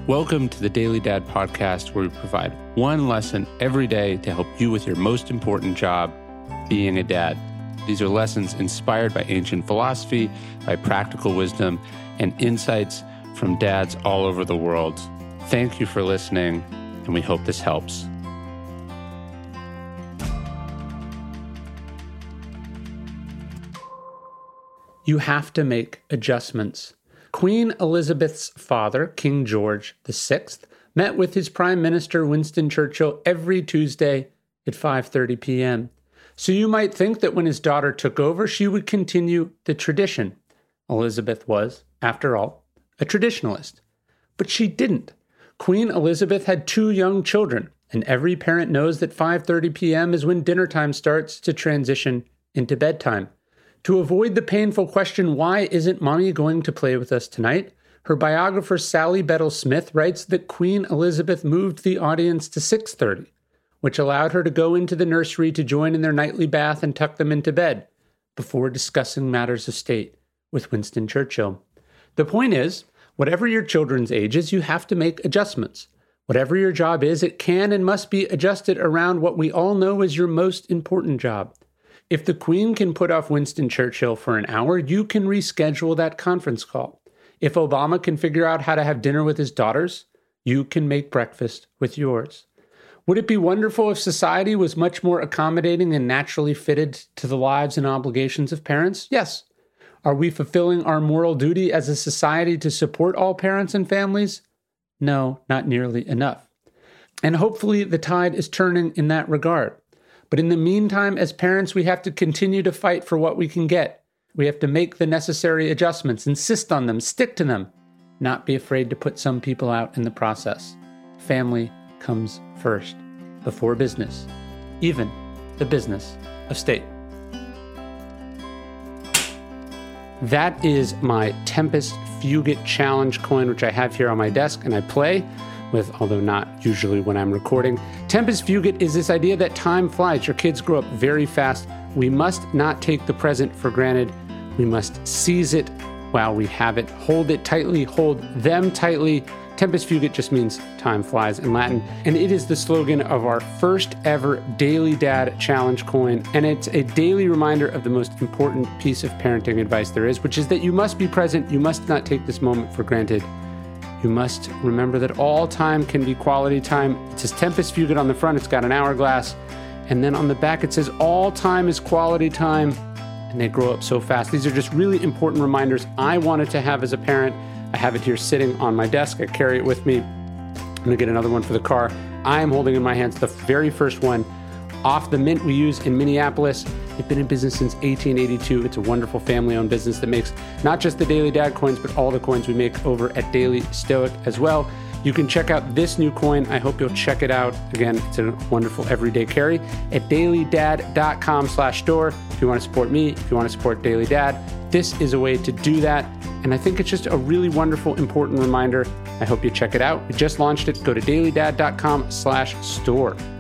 Welcome to the Daily Dad Podcast, where we provide one lesson every day to help you with your most important job, being a dad. These are lessons inspired by ancient philosophy, by practical wisdom, and insights from dads all over the world. Thank you for listening, and we hope this helps. You have to make adjustments. Queen Elizabeth's father, King George VI, met with his Prime Minister Winston Churchill every Tuesday at 5:30 p.m. So you might think that when his daughter took over, she would continue the tradition. Elizabeth was, after all, a traditionalist. But she didn't. Queen Elizabeth had 2 young children, and every parent knows that 5:30 p.m. is when dinner time starts to transition into bedtime. To avoid the painful question, why isn't mommy going to play with us tonight? Her biographer Sally Bettle Smith writes that Queen Elizabeth moved the audience to 6:30, which allowed her to go into the nursery to join in their nightly bath and tuck them into bed before discussing matters of state with Winston Churchill. The point is, whatever your children's ages, you have to make adjustments. Whatever your job is, it can and must be adjusted around what we all know is your most important job. If the Queen can put off Winston Churchill for an hour, you can reschedule that conference call. If Obama can figure out how to have dinner with his daughters, you can make breakfast with yours. Would it be wonderful if society was much more accommodating and naturally fitted to the lives and obligations of parents? Yes. Are we fulfilling our moral duty as a society to support all parents and families? No, not nearly enough. And hopefully the tide is turning in that regard. But in the meantime, as parents, we have to continue to fight for what we can get. We have to make the necessary adjustments, insist on them, stick to them, not be afraid to put some people out in the process. Family comes first, before business, even the business of state. That is my Tempest Fugit Challenge coin, which I have here on my desk, and I play with, although not usually when I'm recording. Tempest Fugit is this idea that time flies. Your kids grow up very fast. We must not take the present for granted. We must seize it while we have it. Hold it tightly, hold them tightly. Tempest Fugit just means time flies in Latin. And it is the slogan of our first ever Daily Dad Challenge coin. And it's a daily reminder of the most important piece of parenting advice there is, which is that you must be present. You must not take this moment for granted. You must remember that all time can be quality time. It says Tempest Fugit on the front. It's got an hourglass. And then on the back, it says all time is quality time. And they grow up so fast. These are just really important reminders I wanted to have as a parent. I have it here sitting on my desk. I carry it with me. I'm going to get another one for the car. I am holding in my hands the very first one off the mint we use in Minneapolis. They've been in business since 1882. It's a wonderful family-owned business that makes not just the Daily Dad coins, but all the coins we make over at Daily Stoic as well. You can check out this new coin. I hope you'll check it out. Again, it's a wonderful everyday carry at dailydad.com/store. If you want to support me, if you want to support Daily Dad, this is a way to do that. And I think it's just a really wonderful, important reminder. I hope you check it out. We just launched it. Go to dailydad.com/store.